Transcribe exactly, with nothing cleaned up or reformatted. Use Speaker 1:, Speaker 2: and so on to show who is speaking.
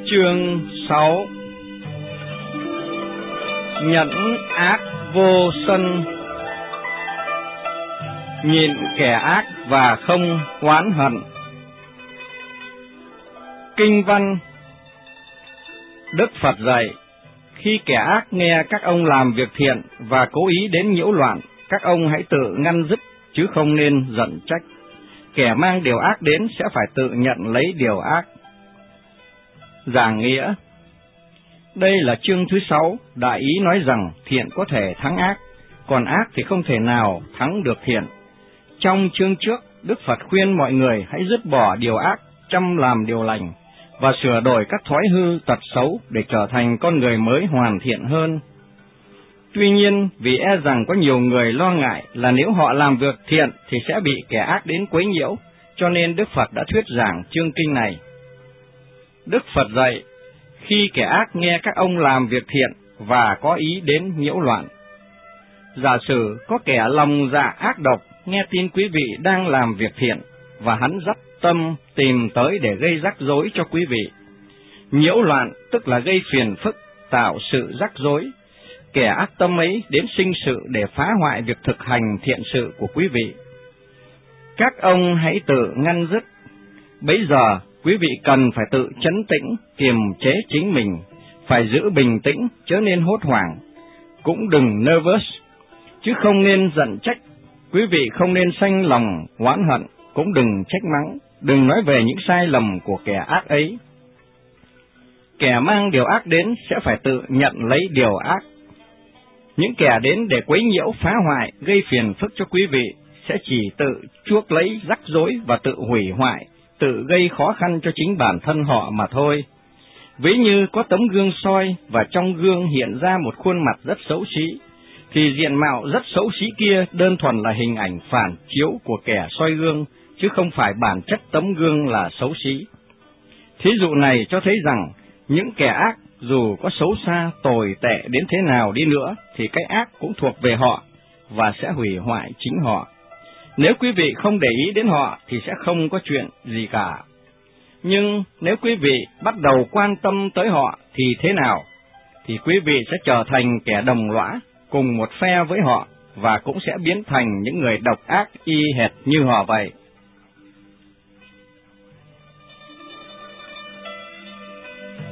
Speaker 1: Chương sáu. Nhẫn ác vô sân. Nhịn kẻ ác và không oán hận. Kinh văn. Đức Phật dạy, khi kẻ ác nghe các ông làm việc thiện và cố ý đến nhiễu loạn, các ông hãy tự ngăn dứt, chứ không nên giận trách. Kẻ mang điều ác đến sẽ phải tự nhận lấy điều ác. Giảng nghĩa. Đây là chương thứ sáu, đại ý nói rằng thiện có thể thắng ác, còn ác thì không thể nào thắng được thiện. Trong chương trước, Đức Phật khuyên mọi người hãy dứt bỏ điều ác, chăm làm điều lành, và sửa đổi các thói hư tật xấu để trở thành con người mới hoàn thiện hơn. Tuy nhiên, vì e rằng có nhiều người lo ngại là nếu họ làm việc thiện thì sẽ bị kẻ ác đến quấy nhiễu, cho nên Đức Phật đã thuyết giảng chương kinh này. Đức Phật dạy, khi kẻ ác nghe các ông làm việc thiện và có ý đến nhiễu loạn. Giả sử có kẻ lòng dạ ác độc nghe tin quý vị đang làm việc thiện, và hắn dắt tâm tìm tới để gây rắc rối cho quý vị. Nhiễu loạn tức là gây phiền phức, tạo sự rắc rối. Kẻ ác tâm ấy đến sinh sự để phá hoại việc thực hành thiện sự của quý vị. Các ông hãy tự ngăn dứt. Bấy giờ, quý vị cần phải tự trấn tĩnh, kiềm chế chính mình, phải giữ bình tĩnh, chớ nên hốt hoảng. Cũng đừng nervous, chứ không nên giận trách. Quý vị không nên sanh lòng oán hận, cũng đừng trách mắng, đừng nói về những sai lầm của kẻ ác ấy. Kẻ mang điều ác đến sẽ phải tự nhận lấy điều ác. Những kẻ đến để quấy nhiễu, phá hoại, gây phiền phức cho quý vị sẽ chỉ tự chuốc lấy rắc rối và tự hủy hoại, tự gây khó khăn cho chính bản thân họ mà thôi. Ví như có tấm gương soi và trong gương hiện ra một khuôn mặt rất xấu xí, thì diện mạo rất xấu xí kia đơn thuần là hình ảnh phản chiếu của kẻ soi gương, chứ không phải bản chất tấm gương là xấu xí. Thí dụ này cho thấy rằng, những kẻ ác dù có xấu xa, tồi tệ đến thế nào đi nữa, thì cái ác cũng thuộc về họ, và sẽ hủy hoại chính họ. Nếu quý vị không để ý đến họ, thì sẽ không có chuyện gì cả. Nhưng nếu quý vị bắt đầu quan tâm tới họ, thì thế nào? Thì quý vị sẽ trở thành kẻ đồng lõa, cùng một phe với họ, và cũng sẽ biến thành những người độc ác y hệt như họ vậy.